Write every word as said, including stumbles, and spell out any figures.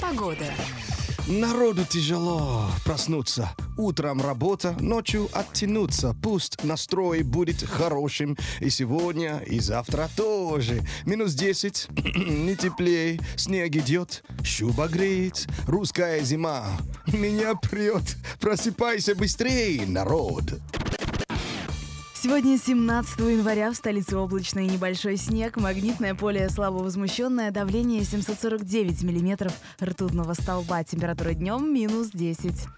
Погода. Народу тяжело проснуться. Утром работа, ночью оттянуться. Пусть настрой будет хорошим. И сегодня, и завтра тоже. Минус десять, не теплей. Снег идет, шуба греет. Русская зима меня прет. Просыпайся быстрей, народ. Сегодня семнадцатого января в столице облачно и небольшой снег, магнитное поле слабо возмущенное, давление семьсот сорок девять миллиметров ртутного столба, температура днем минус десять.